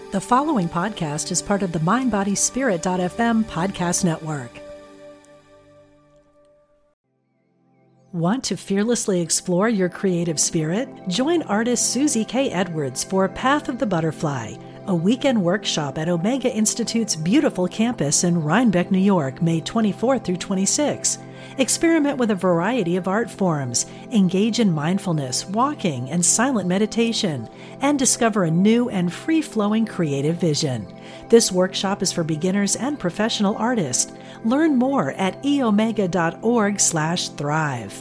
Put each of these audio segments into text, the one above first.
The following podcast is part of the MindBodySpirit.fm podcast network. Want to fearlessly explore your creative spirit? Join artist Susie K. Edwards for Path of the Butterfly, a weekend workshop at Omega Institute's beautiful campus in Rhinebeck, New York, May 24 through 26. Experiment with a variety of art forms, engage in mindfulness, walking, and silent meditation, and discover a new and free-flowing creative vision. This workshop is for beginners and professional artists. Learn more at eomega.org/thrive.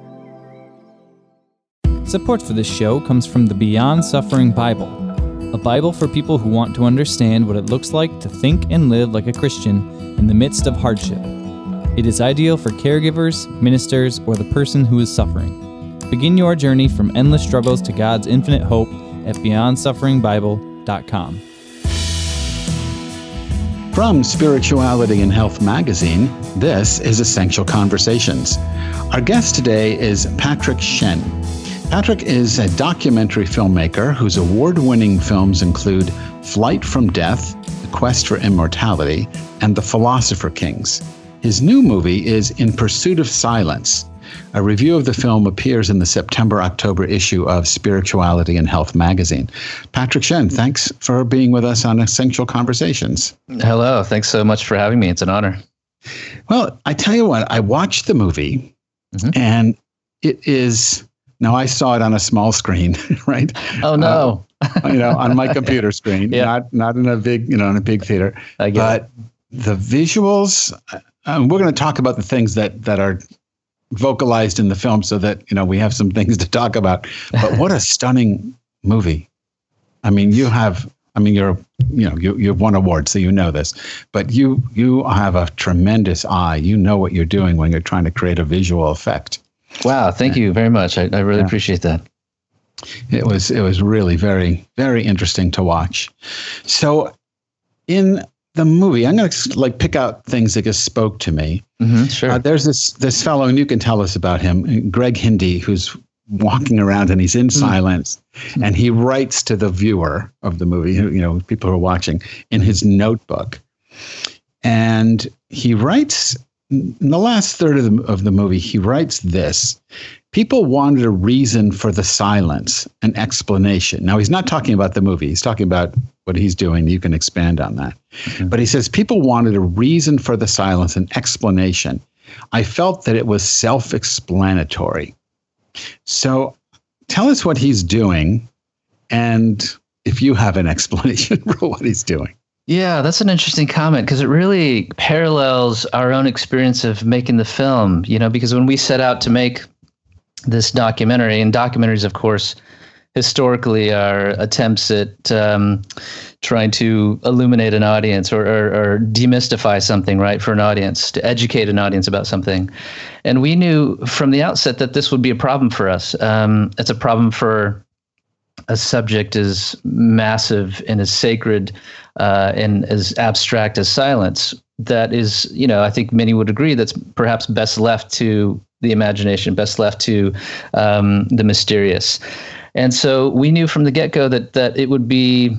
Support for this show comes from the Beyond Suffering Bible, a Bible for people who want to understand what it looks like to think and live like a Christian in the midst of hardship. It is ideal for caregivers, ministers, or the person who is suffering. Begin your journey from endless struggles to God's infinite hope at BeyondSufferingBible.com. From Spirituality and Health magazine, this is Essential Conversations. Our guest today is Patrick Shen. Patrick is a documentary filmmaker whose award-winning films include Flight from Death, The Quest for Immortality, and The Philosopher Kings. His new movie is In Pursuit of Silence. A review of the film appears in the September-October issue of Spirituality and Health magazine. Patrick Shen, thanks for being with us on Essential Conversations. Hello. Thanks so much for having me. It's an honor. Well, I tell you what, I watched the movie, and it is... Now, I saw it on a small screen, right? Oh, no. On my computer screen, not in a big, in a big theater. But the visuals, we're going to talk about the things that are vocalized in the film so that, we have some things to talk about. But what a stunning movie. I mean, you've won awards, so you know this, but you have a tremendous eye. You know what you're doing when you're trying to create a visual effect. Wow. Thank you very much. I really appreciate that. It was really very, very interesting to watch. So in the movie, I'm going to pick out things that just spoke to me. Sure. There's this fellow, and you can tell us about him, Greg Hindi, who's walking around and he's in silence, and he writes to the viewer of the movie, people who are watching, in his notebook. And he writes, in the last third of the movie, he writes this: people wanted a reason for the silence, an explanation. Now, he's not talking about the movie. He's talking about what he's doing. You can expand on that. But he says, people wanted a reason for the silence, an explanation. I felt that it was self-explanatory. So tell us what he's doing, and if you have an explanation for what he's doing. Yeah, that's an interesting comment because it really parallels our own experience of making the film, because when we set out to make this documentary, and documentaries, of course, historically are attempts at trying to illuminate an audience or demystify something, right, for an audience, to educate an audience about something. And we knew from the outset that this would be a problem for us. It's a problem for a subject as massive and as sacred and as abstract as silence. That is, I think many would agree that's perhaps best left to the imagination, best left to the mysterious. And so we knew from the get-go that it would be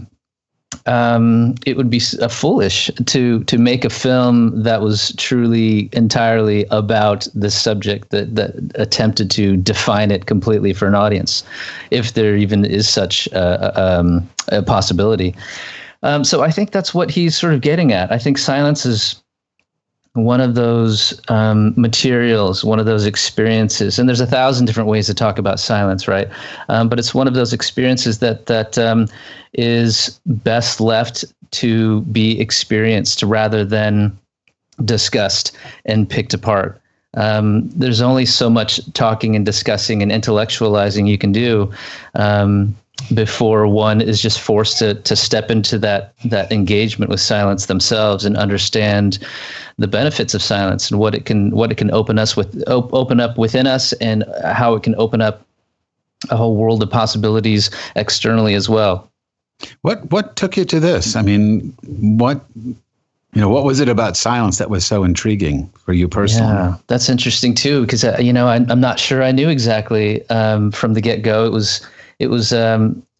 foolish to make a film that was truly entirely about this subject that attempted to define it completely for an audience, if there even is such a possibility. So I think that's what he's sort of getting at. I think silence is one of those materials, one of those experiences, and there's 1,000 different ways to talk about silence, right? But it's one of those experiences that is best left to be experienced rather than discussed and picked apart. There's only so much talking and discussing and intellectualizing you can do before one is just forced to step into that engagement with silence themselves and understand the benefits of silence and what it can open up within us, and how it can open up a whole world of possibilities externally as well. What took you to this? I mean, what was it about silence that was so intriguing for you personally? Yeah, that's interesting too, because I'm not sure I knew exactly from the get-go. It was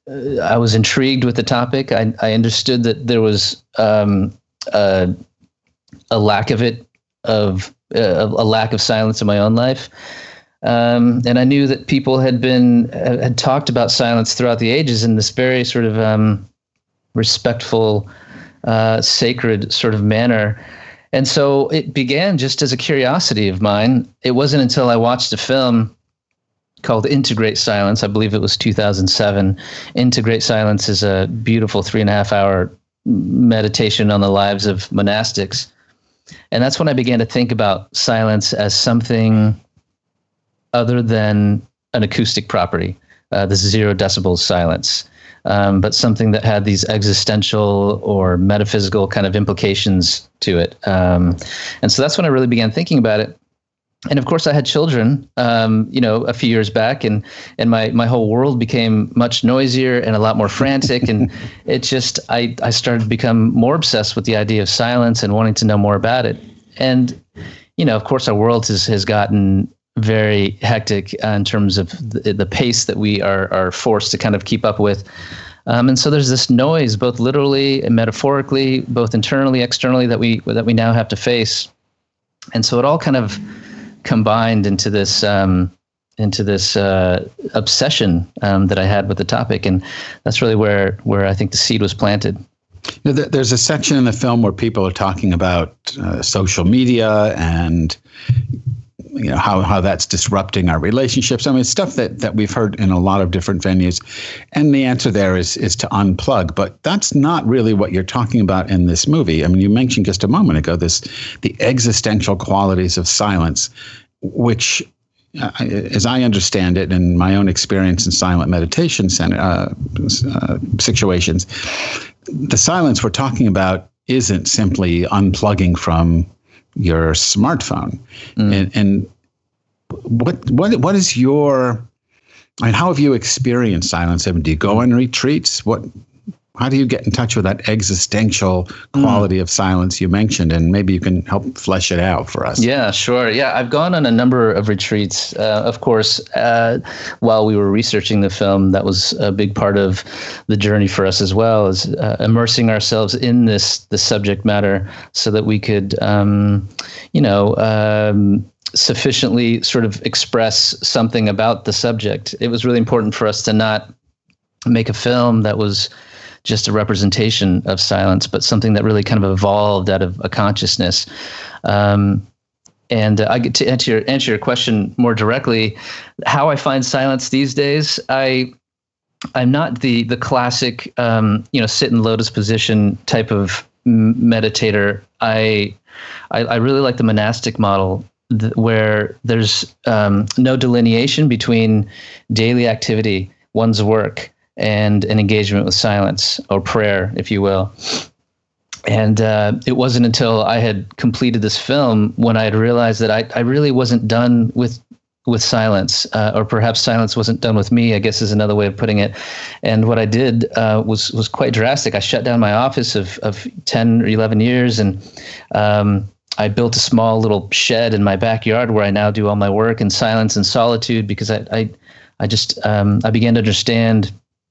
I was intrigued with the topic. I understood that there was a lack of it, a lack of silence in my own life. And I knew that people had talked about silence throughout the ages in this very sort of respectful, sacred sort of manner. And so it began just as a curiosity of mine. It wasn't until I watched a film called Into Great Silence. I believe it was 2007. Into Great Silence is a beautiful 3.5-hour meditation on the lives of monastics. And that's when I began to think about silence as something other than an acoustic property, the 0 decibels silence, but something that had these existential or metaphysical kind of implications to it. And so that's when I really began thinking about it. And of course, I had children, a few years back, and my whole world became much noisier and a lot more frantic. And it just, I started to become more obsessed with the idea of silence and wanting to know more about it. And, of course, our world has gotten very hectic in terms of the pace that we are forced to kind of keep up with. And so there's this noise, both literally and metaphorically, both internally, externally, that we now have to face. And so it all kind of combined into this obsession that I had with the topic, and that's really where I think the seed was planted. There's a section in the film where people are talking about social media and how that's disrupting our relationships. I mean, stuff that we've heard in a lot of different venues, and the answer there is to unplug. But that's not really what you're talking about in this movie. I mean, you mentioned just a moment ago the existential qualities of silence, which, as I understand it, in my own experience in silent meditation situations, the silence we're talking about isn't simply unplugging from your smartphone. And what is your, how have you experienced silence? Do you go on retreats? How do you get in touch with that existential quality of silence you mentioned? And maybe you can help flesh it out for us. Yeah, sure. Yeah, I've gone on a number of retreats. Of course, while we were researching the film, that was a big part of the journey for us as well, is immersing ourselves in the subject matter so that we could, sufficiently sort of express something about the subject. It was really important for us to not make a film that was just a representation of silence, but something that really kind of evolved out of a consciousness. And I get to answer your question more directly. How I find silence these days, I'm not the classic, sit in lotus position type of meditator. I really like the monastic model, where there's no delineation between daily activity, one's work, and an engagement with silence, or prayer, if you will. And it wasn't until I had completed this film when I had realized that I really wasn't done with silence, or perhaps silence wasn't done with me, I guess is another way of putting it. And what I did was quite drastic. I shut down my office of 10 or 11 years, and I built a small little shed in my backyard where I now do all my work in silence and solitude, because I began to understand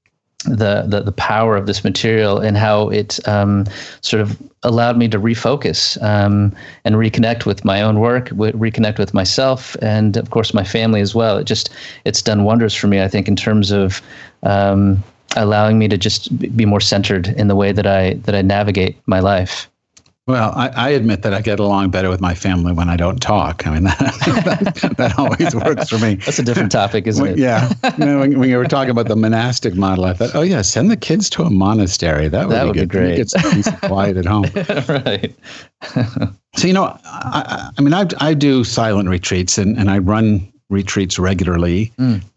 the power of this material and how it sort of allowed me to refocus and reconnect with my own work, reconnect with myself, and of course my family as well. It's done wonders for me, I think, in terms of allowing me to just be more centered in the way that I navigate my life. Well, I admit that I get along better with my family when I don't talk. I mean, that always works for me. That's a different topic, isn't it? Yeah. When you were talking about the monastic model, I thought, oh, yeah, send the kids to a monastery. That would be great. Get some peace and quiet at home. Right. So, I do silent retreats, and I run retreats regularly.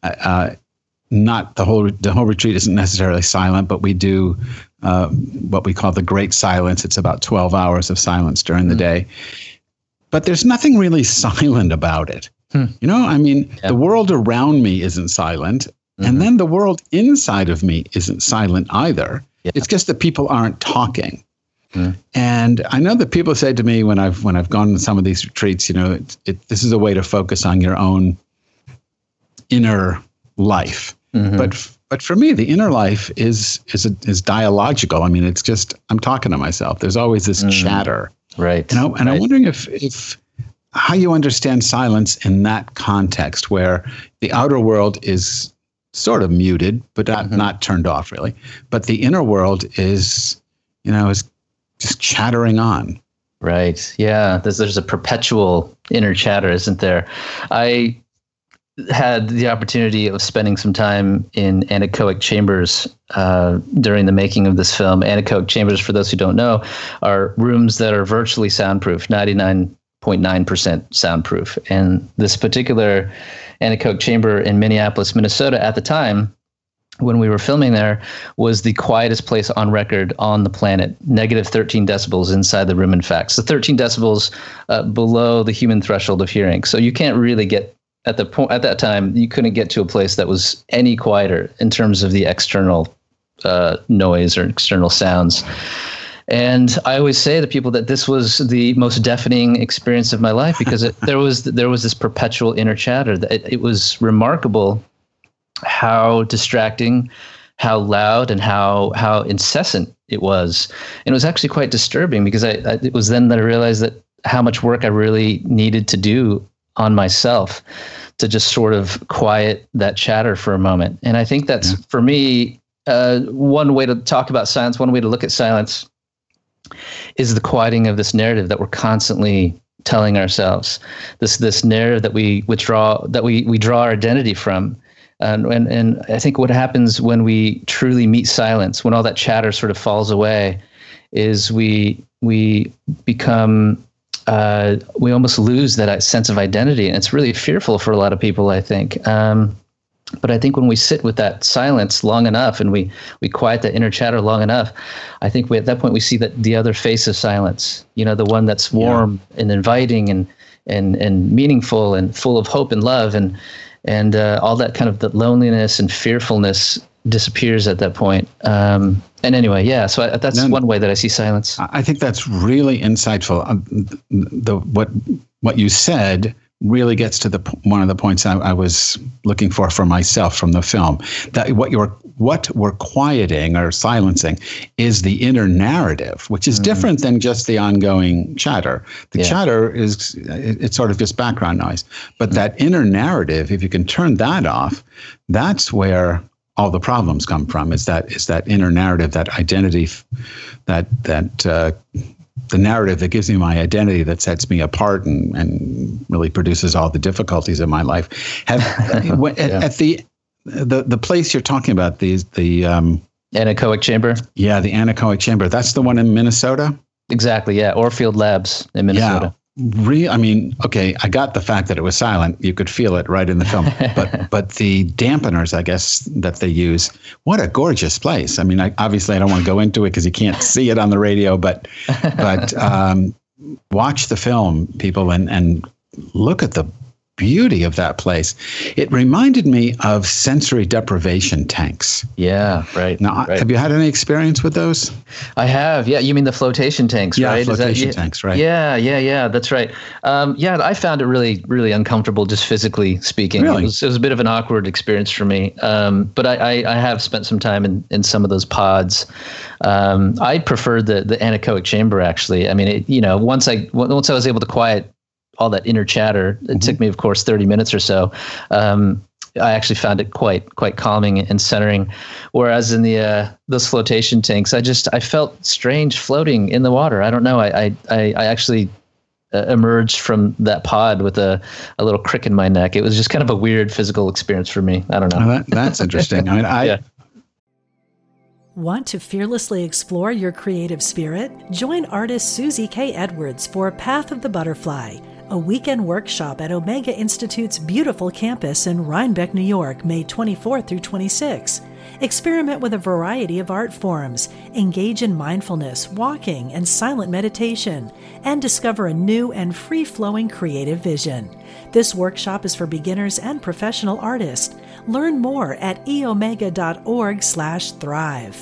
Not the whole retreat isn't necessarily silent, but we do what we call the Great Silence. It's about 12 hours of silence during the day. But there's nothing really silent about it. The world around me isn't silent. And then the world inside of me isn't silent either. Yeah. It's just that people aren't talking. And I know that people say to me when I've gone to some of these retreats, this is a way to focus on your own inner life. But But for me, the inner life is dialogical. I mean, it's just I'm talking to myself. There's always this chatter, right? And I'm wondering if how you understand silence in that context, where the outer world is sort of muted, but not turned off really, but the inner world is just chattering on. Right. Yeah. There's a perpetual inner chatter, isn't there? I had the opportunity of spending some time in anechoic chambers during the making of this film. Anechoic chambers, for those who don't know, are rooms that are virtually soundproof, 99.9% soundproof. And this particular anechoic chamber in Minneapolis, Minnesota, at the time when we were filming there, was the quietest place on record on the planet. Negative 13 decibels inside the room, in fact. So 13 decibels below the human threshold of hearing. So you can't really get, at that time, you couldn't get to a place that was any quieter in terms of the external noise or external sounds. And I always say to people that this was the most deafening experience of my life, because there was this perpetual inner chatter. It was remarkable how distracting, how loud, and how incessant it was. And it was actually quite disturbing, because it was then that I realized that how much work I really needed to do on myself to just sort of quiet that chatter for a moment. And I think that's, for me, one way to talk about silence, one way to look at silence is the quieting of this narrative that we're constantly telling ourselves, this narrative that we draw our identity from. And I think what happens when we truly meet silence, when all that chatter sort of falls away, is we become we almost lose that sense of identity, and it's really fearful for a lot of people, I think. But I think when we sit with that silence long enough, and we quiet that inner chatter long enough, I think at that point we see that the other face of silence, the one that's warm and inviting and meaningful and full of hope and love, and all that kind of the loneliness and fearfulness disappears at that point. And anyway, so that's one way that I see silence. I think that's really insightful. What you said really gets to one of the points I was looking for myself from the film. That what we're quieting or silencing is the inner narrative, which is different than just the ongoing chatter. The chatter it's sort of just background noise. But that inner narrative, if you can turn that off, that's where all the problems come from. Is that inner narrative, that identity, that the narrative that gives me my identity, that sets me apart and really produces all the difficulties in my life. At the place you're talking about, the anechoic chamber. Yeah, the anechoic chamber. That's the one in Minnesota? Exactly, yeah. Orfield Labs in Minnesota. Yeah. I got the fact that it was silent. You could feel it right in the film. But the dampeners, I guess, that they use, what a gorgeous place. I mean, obviously I don't want to go into it because you can't see it on the radio, but watch the film, people, and look at the beauty of that place. It reminded me of sensory deprivation tanks. Yeah, right. Now, have you had any experience with those? I have. Yeah, you mean the flotation tanks, right? Flotation tanks, right? Yeah, that's right. I found it really, really uncomfortable, just physically speaking. Really? It was a bit of an awkward experience for me. But I have spent some time in some of those pods. I preferred the anechoic chamber, actually. I mean, once I was able to quiet all that inner chatter, it took me, of course, 30 minutes or so. I actually found it quite calming and centering. Whereas in those flotation tanks, I felt strange floating in the water. I don't know. I actually emerged from that pod with a little crick in my neck. It was just kind of a weird physical experience for me. I don't know. Oh, that's interesting. I mean, Want to fearlessly explore your creative spirit? Join artist Susie K. Edwards for Path of the Butterfly, a weekend workshop at Omega Institute's beautiful campus in Rhinebeck, New York, May 24 through 26. Experiment with a variety of art forms, engage in mindfulness, walking, and silent meditation, and discover a new and free-flowing creative vision. This workshop is for beginners and professional artists. Learn more at eomega.org/thrive.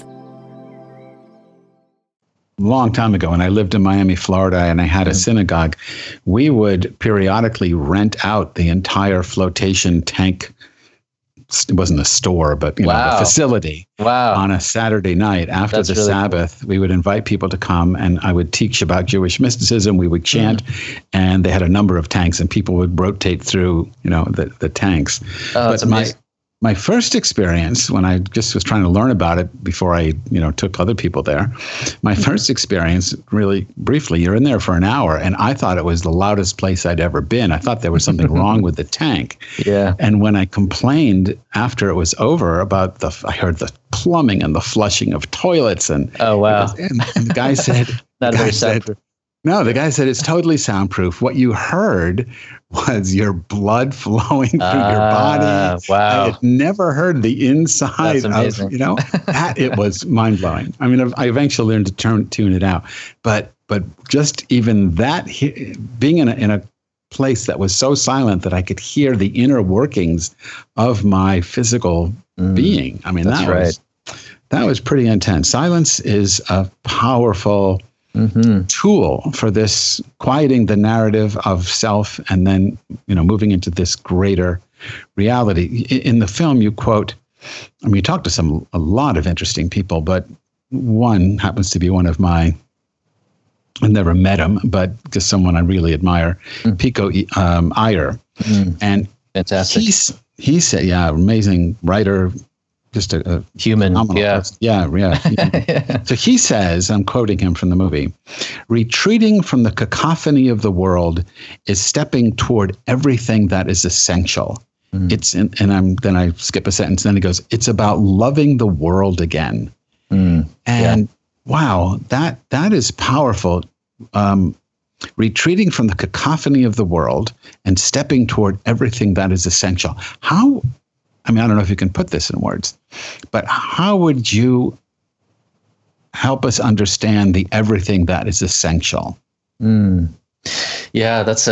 Long time ago, when I lived in Miami, Florida, and I had a synagogue, we would periodically rent out the entire flotation tank it wasn't a store, but a facility. Wow. On a Saturday night after the really Sabbath, cool. We would invite people to come, and I would teach about Jewish mysticism. We would chant, and they had a number of tanks, and people would rotate through, the tanks. Oh, that's amazing. My first experience, when I just was trying to learn about it before I, took other people there, my first experience, really briefly, you're in there for an hour, and I thought it was the loudest place I'd ever been. I thought there was something wrong with the tank. Yeah. And when I complained after it was over about I heard the plumbing and the flushing of toilets, and oh wow, and the guy said, not very soundproof. No, the guy said it's totally soundproof. What you heard was your blood flowing through your body. Wow. I had never heard the inside of, that. It was mind blowing. I mean, I eventually learned to tune it out, but just even that, being in a place that was so silent that I could hear the inner workings of my physical being. I mean, that was pretty intense. Silence is a powerful tool for this, quieting the narrative of self, and then moving into this greater reality. In the film, you quote, you talk to a lot of interesting people, but one happens to be one of my, I've never met him, but just someone I really admire, Pico Iyer. And fantastic. He said, amazing writer, just a human. Yeah. So he says, I'm quoting him from the movie, retreating from the cacophony of the world is stepping toward everything that is essential. Then I skip a sentence, and then he goes, it's about loving the world again. Wow, that is powerful. Retreating from the cacophony of the world and stepping toward everything that is essential. I don't know if you can put this in words, but how would you help us understand the everything that is essential? Yeah, that's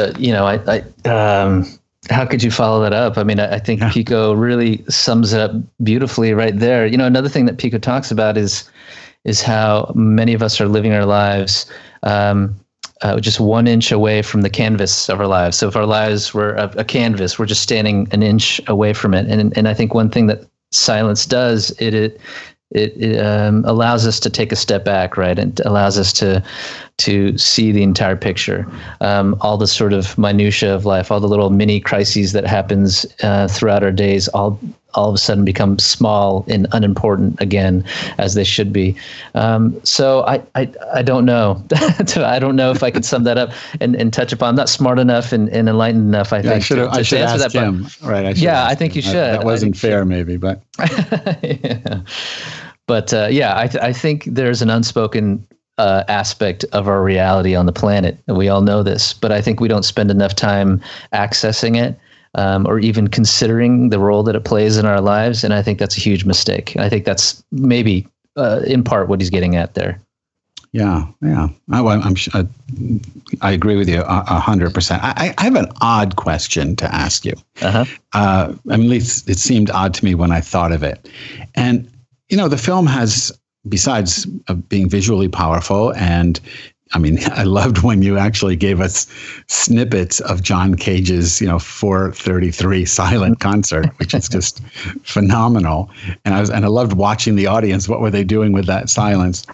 how could you follow that up? I think Pico really sums it up beautifully right there. Another thing that Pico talks about is how many of us are living our lives just 1 inch away from the canvas of our lives. So if our lives were a canvas, we're just standing an inch away from it. And I think one thing that silence does, it allows us to take a step back, right? And allows us to see the entire picture, all the sort of minutia of life, all the little mini crises that happens throughout our days, all of a sudden become small and unimportant again, as they should be. So I don't know. I don't know if I could sum that up and touch upon. I'm not smart enough and enlightened enough, I think. I should ask him. Right. I think you should. That wasn't fair, maybe, but. Yeah. But I think there's an unspoken aspect of our reality on the planet. And we all know this, but I think we don't spend enough time accessing it. Or even considering the role that it plays in our lives. And I think that's a huge mistake. I think that's maybe in part what he's getting at there. Yeah. I'm sure, I agree with you 100%. I have an odd question to ask you. At least it seemed odd to me when I thought of it. And, the film has, besides being visually powerful, and I loved when you actually gave us snippets of John Cage's, 4:33 silent concert, which is just phenomenal. And I loved watching the audience. What were they doing with that silence?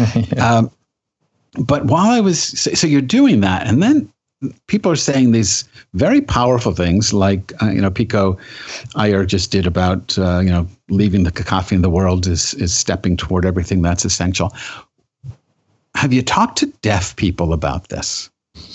But while so you're doing that, and then people are saying these very powerful things like, Pico Iyer just did about, leaving the cacophony of the world is stepping toward everything that's essential. Have you talked to deaf people about this?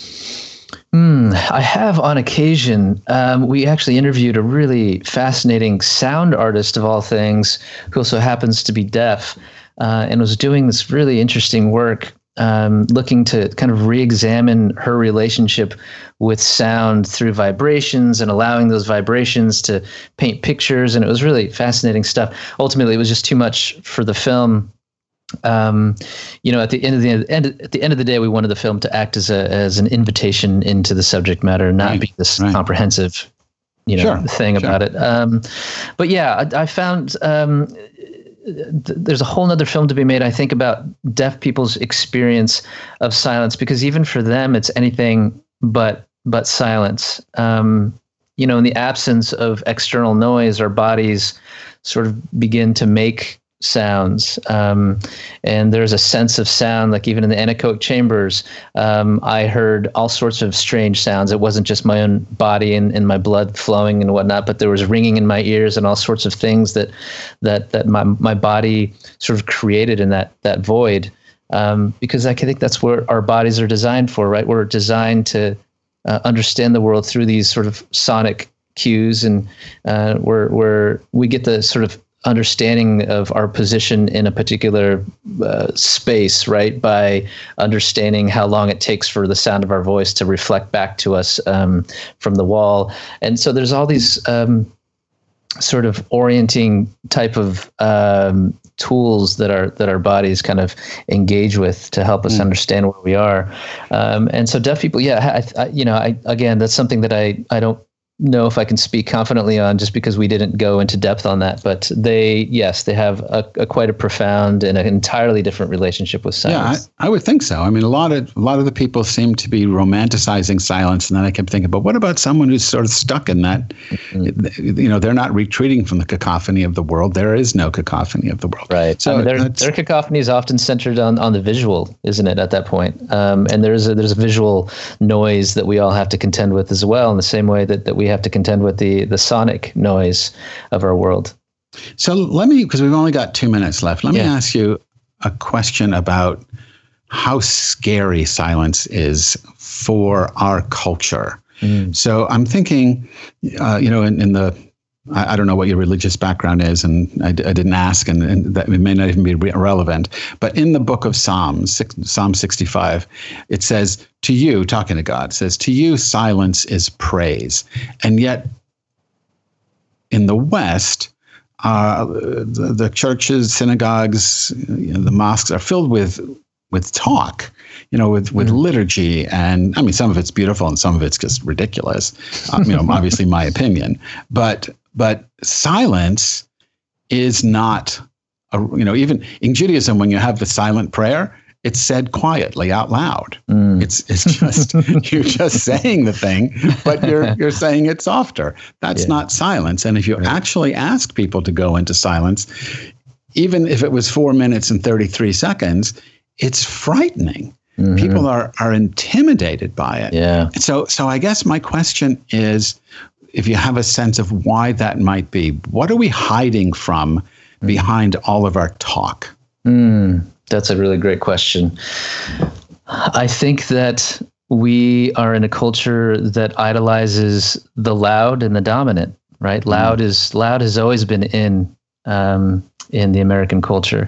I have on occasion. We actually interviewed a really fascinating sound artist of all things who also happens to be deaf and was doing this really interesting work, looking to kind of re-examine her relationship with sound through vibrations and allowing those vibrations to paint pictures. And it was really fascinating stuff. Ultimately, it was just too much for the film. At the end of the day, we wanted the film to act as an invitation into the subject matter, not be this comprehensive, thing about it. But yeah, I found there's a whole nother film to be made, I think, about deaf people's experience of silence, because even for them, it's anything but silence. in the absence of external noise, our bodies sort of begin to make sounds. And there's a sense of sound, like even in the anechoic chambers, I heard all sorts of strange sounds. It wasn't just my own body and my blood flowing and whatnot, but there was ringing in my ears and all sorts of things that my body sort of created in that void. Because I think that's what our bodies are designed for, right? We're designed to understand the world through these sort of sonic cues, and where we get the sort of understanding of our position in a particular space, right? By understanding how long it takes for the sound of our voice to reflect back to us from the wall. And so there's all these sort of orienting type of tools that our bodies kind of engage with to help us understand where we are. And so deaf people, again, that's something that I don't know if I can speak confidently on, just because we didn't go into depth on that. But they have a quite a profound and an entirely different relationship with silence. Yeah, I would think so. I mean, a lot of the people seem to be romanticizing silence, and then I kept thinking, but what about someone who's sort of stuck in that? They're not retreating from the cacophony of the world. There is no cacophony of the world. Right. So their cacophony is often centered on the visual, isn't it? At that point, and there's a visual noise that we all have to contend with as well, in the same way that we have to contend with the sonic noise of our world. So because we've only got 2 minutes left, let me ask you a question about how scary silence is for our culture. So I'm thinking, in the, I don't know what your religious background is, and I didn't ask, and that it may not even be relevant. But in the book of Psalms, Psalm 65, it says, to you, talking to God, says, to you, silence is praise. And yet, in the West, the churches, synagogues, the mosques are filled with talk, with liturgy. And I mean, some of it's beautiful and some of it's just ridiculous. Obviously my opinion, but silence is not, even in Judaism, when you have the silent prayer, it's said quietly out loud. It's just, you're just saying the thing, but you're saying it softer. That's not silence. And if you actually ask people to go into silence, even if it was 4 minutes and 33 seconds, it's frightening. People are intimidated by it. Yeah. So I guess my question is, if you have a sense of why that might be, what are we hiding from behind all of our talk? That's a really great question. I think that we are in a culture that idolizes the loud and the dominant, right? Loud has always been in the American culture.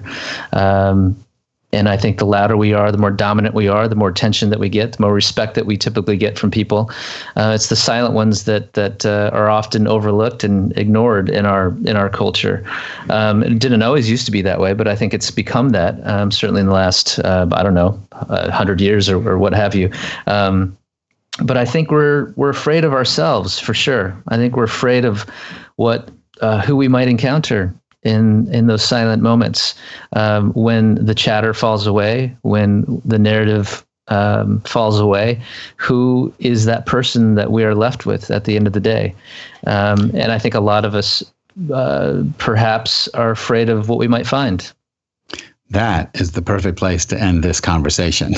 And I think the louder we are, the more dominant we are, the more attention that we get, the more respect that we typically get from people. It's the silent ones that are often overlooked and ignored in our culture. It didn't always used to be that way, but I think it's become that, certainly in the last, 100 years or what have you. But I think we're afraid of ourselves, for sure. I think we're afraid of who we might encounter in those silent moments, when the chatter falls away, when the narrative falls away. Who is that person that we are left with at the end of the day? And I think a lot of us perhaps are afraid of what we might find. That is the perfect place to end this conversation.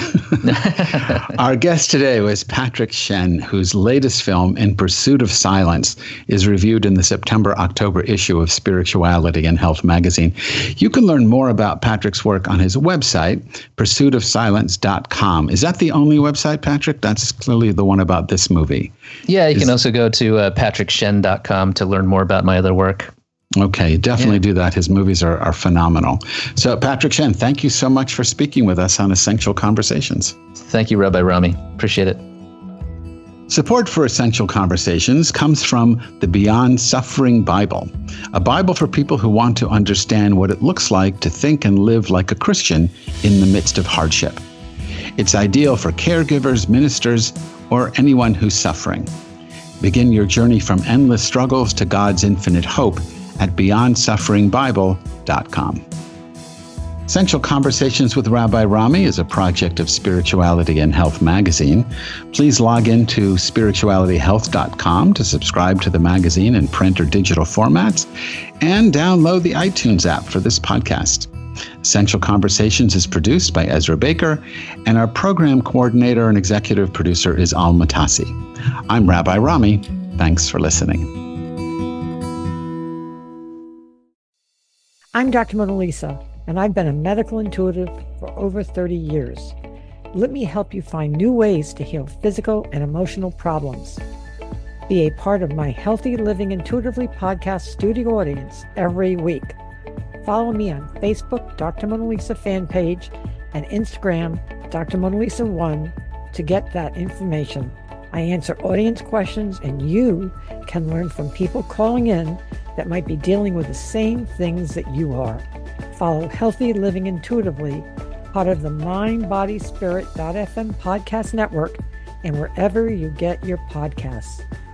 Our guest today was Patrick Shen, whose latest film, In Pursuit of Silence, is reviewed in the September-October issue of Spirituality and Health magazine. You can learn more about Patrick's work on his website, pursuitofsilence.com. Is that the only website, Patrick? That's clearly the one about this movie. Yeah, you can also go to patrickshen.com to learn more about my other work. Okay, definitely do that. His movies are phenomenal. So, Patrick Shen, thank you so much for speaking with us on Essential Conversations. Thank you, Rabbi Rami. Appreciate it. Support for Essential Conversations comes from the Beyond Suffering Bible, a Bible for people who want to understand what it looks like to think and live like a Christian in the midst of hardship. It's ideal for caregivers, ministers, or anyone who's suffering. Begin your journey from endless struggles to God's infinite hope at BeyondSufferingBible.com. Essential Conversations with Rabbi Rami is a project of Spirituality and Health magazine. Please log into spiritualityhealth.com to subscribe to the magazine in print or digital formats and download the iTunes app for this podcast. Essential Conversations is produced by Ezra Baker, and our program coordinator and executive producer is Al Matasi. I'm Rabbi Rami. Thanks for listening. I'm Dr. Mona Lisa, and I've been a medical intuitive for over 30 years. Let me help you find new ways to heal physical and emotional problems. Be a part of my Healthy Living Intuitively podcast studio audience every week. Follow me on Facebook, Dr. Mona Lisa fan page, and Instagram, Dr. Mona Lisa 1, to get that information. I answer audience questions, and you can learn from people calling in that might be dealing with the same things that you are. Follow Healthy Living Intuitively, part of the MindBodySpirit.fm podcast network, and wherever you get your podcasts.